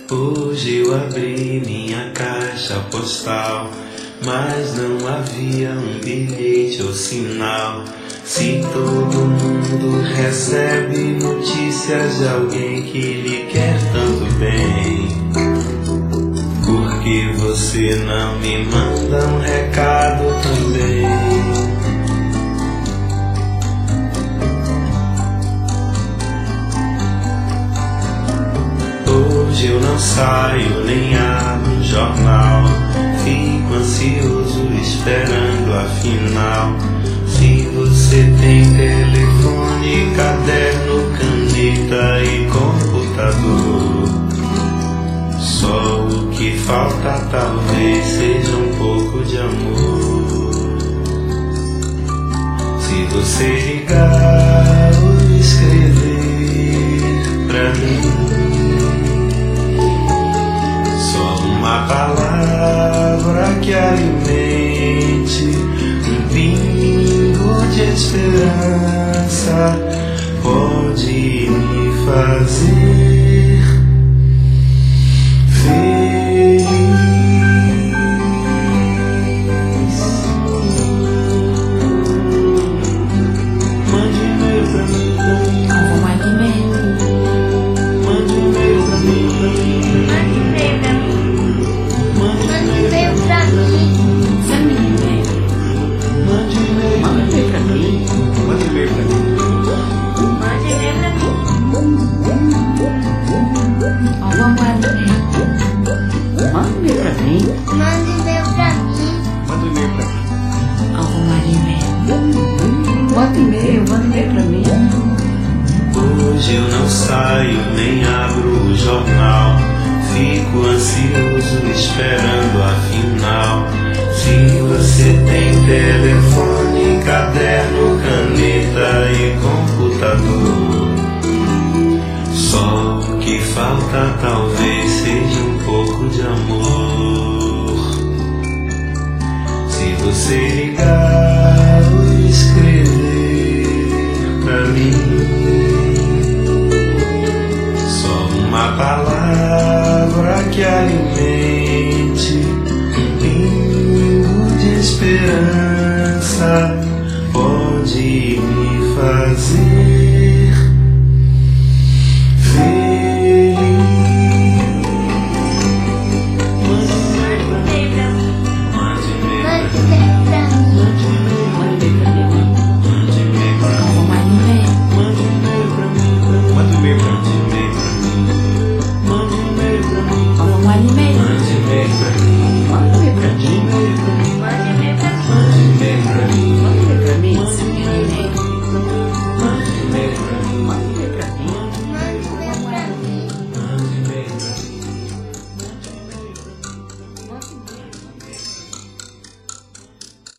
Hoje eu abri minha caixa postal, mas não havia um bilhete ou sinal. Se todo mundo recebe notícias de alguém que lhe quer tanto bem, por que você não me manda um recado também? Hoje eu não saio nem abro um jornal, fico ansioso esperando afinal. Se você tem telefone, caderno, caneta e computador, só o que falta talvez seja um pouco de amor. Se você ligar ou escrever pra mim uma palavra que alimente um pingo de esperança, pode me fazer feliz. Mande e-mail pra mim. Mande e-mail. Mande e-mail pra mim. Mande e-mail pra mim. Mande e-mail pra mim. Mande e-mail pra mim. Mande e-mail pra mim. Mande e-mail pra mim. Mande e-mail pra mim. Mande e-mail pra mim. Mande e-mail pra mim. Hoje eu não saio nem abro o jornal, fico ansioso esperando afinal. Se você tem telefone, caderno, caneta e computador, só o que falta talvez seja um pouco de amor. Se você ligar ou escrever pra mim uma palavra que alimente um pingo de esperança, pode me fazer